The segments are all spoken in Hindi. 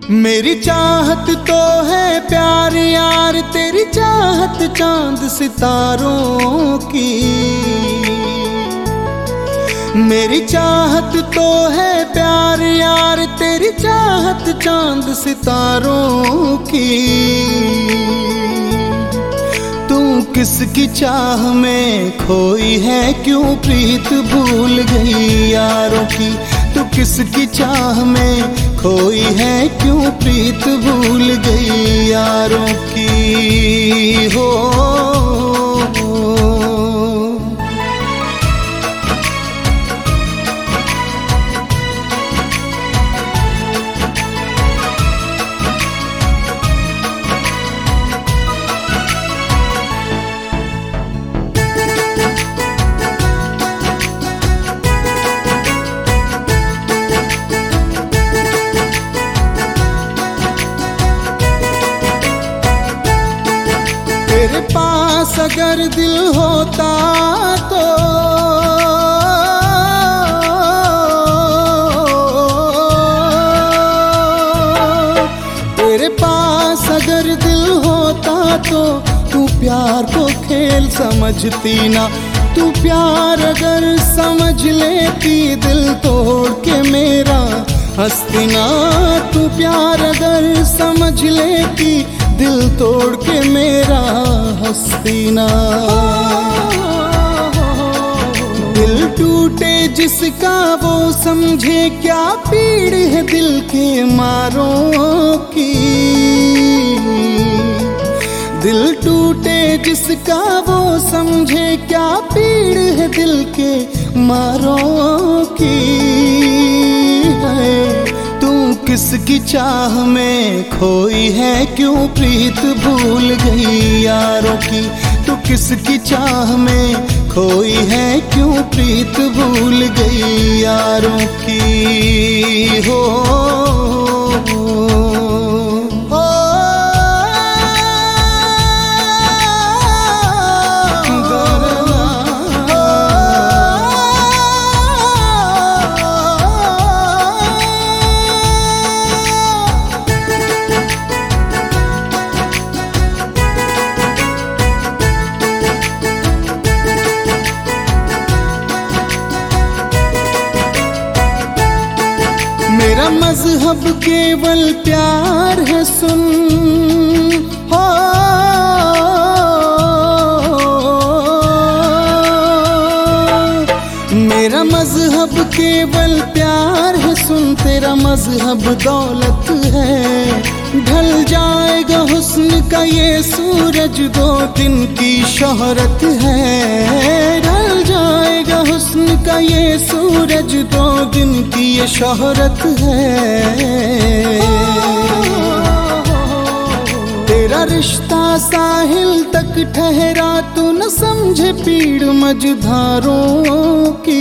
मेरी चाहत तो है प्यार यार, तेरी चाहत चांद सितारों की। मेरी चाहत तो है प्यार यार, तेरी चाहत चांद सितारों की। तू किसकी चाह में खोई है, क्यों प्रीत भूल गई यारों की। तू किसकी चाह में खोई है, क्यों प्रीत भूल गई यारों की हो। तेरे पास अगर दिल होता तो तेरे पास अगर दिल होता तो तू प्यार को खेल समझती ना। तू प्यार अगर समझ लेती, दिल तोड़ के मेरा हंसती ना। तू प्यार अगर समझ लेती, दिल तोड़ के मेरा हंसती ना। दिल टूटे जिसका वो समझे, क्या पीड़ है दिल के मारों की। दिल टूटे जिसका वो समझे, क्या पीड़ है दिल के मारों की है। तू किसकी चाह में खोई है, क्यों प्रीत भूल गई यारों की। तू किसकी चाह में खोई है, क्यों प्रीत भूल गई यारों की हो। मेरा मजहब केवल प्यार है सुन हो। मेरा मजहब केवल प्यार है सुन, तेरा मजहब दौलत है। ढल जाएगा हुस्न का ये सूरज, 2 दिन की शोहरत है। ढल जाएगा हुस्न का ये सूरज, 2 दिन की ये शोहरत है। तेरा रिश्ता साहिल तक ठहरा, तू न समझे पीड़ मझधारों की।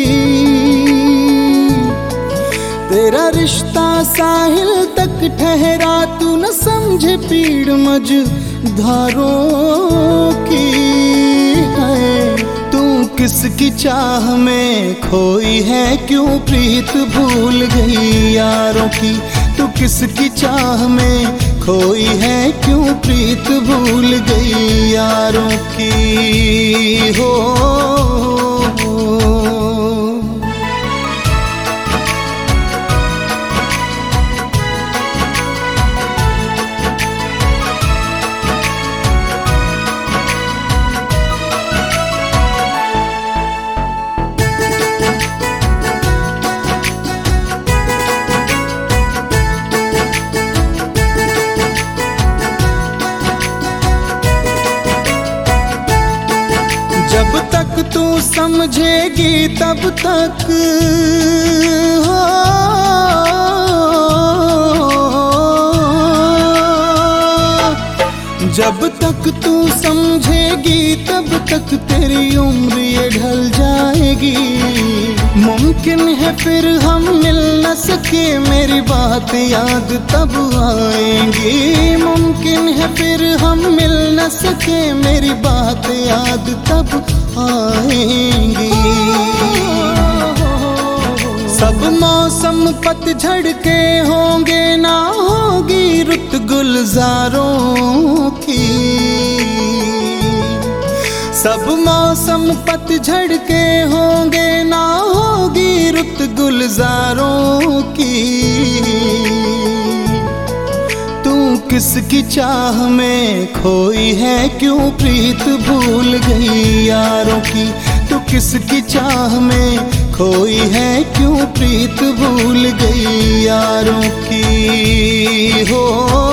तेरा रिश्ता साहिल तक ठहरा, तू न समझे पीड़ मझधारों की है। तू किसकी चाह में खोई है, क्यों प्रीत भूल गई यारों की। तू किसकी चाह में खोई है, क्यों प्रीत भूल गई यारों की हो। जब तक तू समझेगी तब तक हो। जब तक तू समझेगी तब तक तेरी उम्र ये ढल जाएगी। मुमकिन है फिर हम मिल न सके, मेरी बात याद तब आएंगी। मुमकिन है फिर हम मिल न सके, मेरी बात याद तब आएंगी। सब मौसम पतझड़ के होंगे, ना होगी रुत गुलजारों की। सब मौसम पतझड़ के होंगे, ना होगी रुत गुलजारों की। तू किसकी चाह में खोई है, क्यों प्रीत भूल गई यारों की। तू किसकी चाह में खोई है, क्यों प्रीत भूल गई यारों की। हो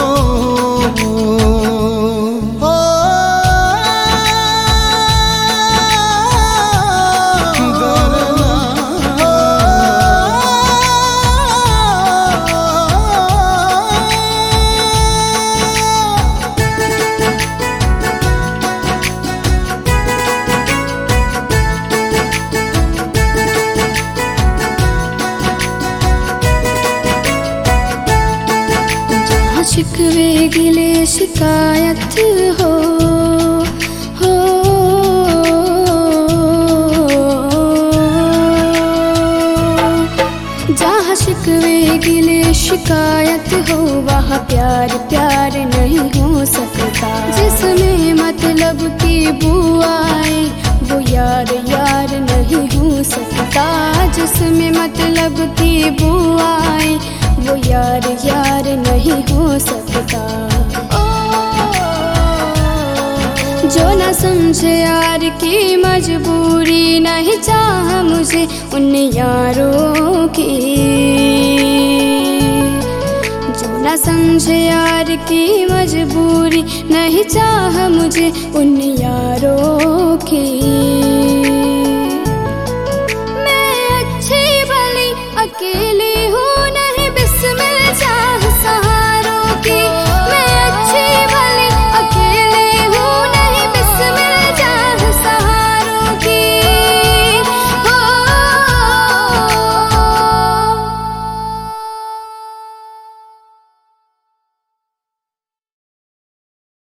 शिकवे गिले शिकायत हो, जहाँ शिकवे गिले शिकायत हो, वहाँ प्यार प्यार नहीं हो सकता। जिसमें मतलब की बुआएं, वो यार यार नहीं हो सकता। जिसमें मतलब की बुआएं, वो यार यार नहीं हो सकता। जो न समझे यार की मजबूरी, नहीं चाह मुझे उन यारों की। जो न समझे यार की मजबूरी, नहीं चाह मुझे उन यारों की।